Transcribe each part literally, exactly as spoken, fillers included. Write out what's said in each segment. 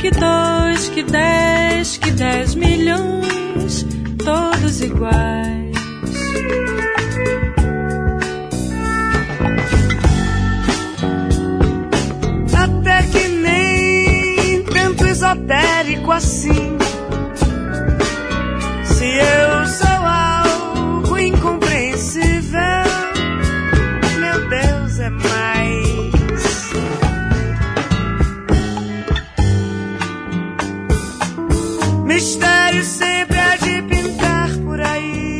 que dois, que dez, que dez milhões, todos iguais. Até que nem tanto esotérico assim. Se eu sou algo incompreensível, meu Deus, é mais. Mistério sempre há de pintar por aí.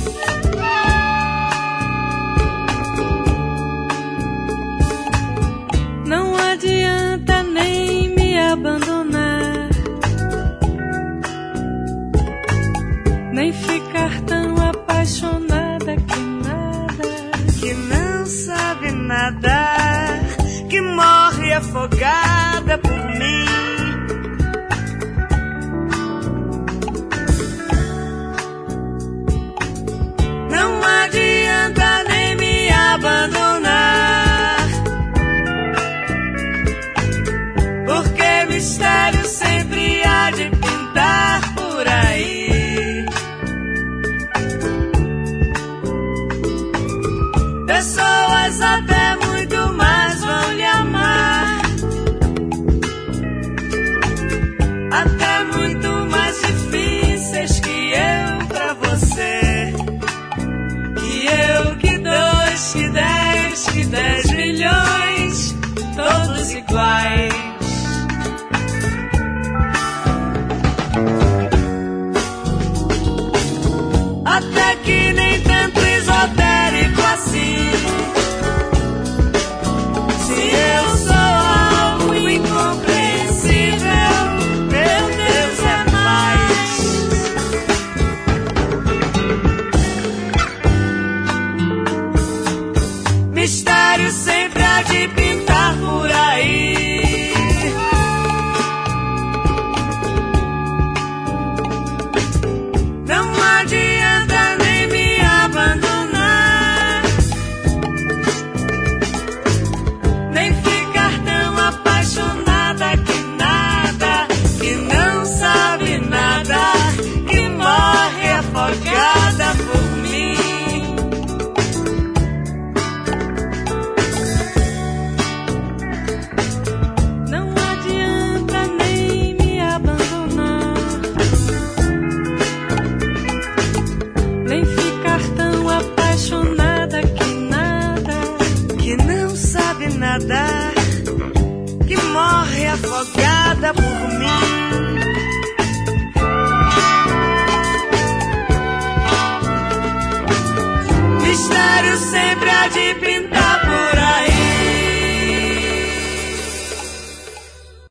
Não adianta nem me abandonar, nem ficar tão apaixonada que nada, que não sabe nadar, que morre afogada por mim. Não adianta nem me abandonar, porque mistério sempre há de pintar por aí. Pessoas até muito mais vão lhe amar, até muito mais difíceis que eu pra você. Que eu, que dois, que dez, que dez milhões, todos iguais. Até que nem tanto esotérico assim. Se eu sou algo incompreensível, meu Deus, é mais. Mistério sempre há de pintar por aí. Não adianta nem me abandonar, nem ficar tão apaixonada que nada, que não sabe nada, que morre afogada por mim. não adianta nem me abandonar, nem ficar tão apaixonada que nada, Que não sabe nadar, que morre afogada por mim. Mistério sempre há de pintar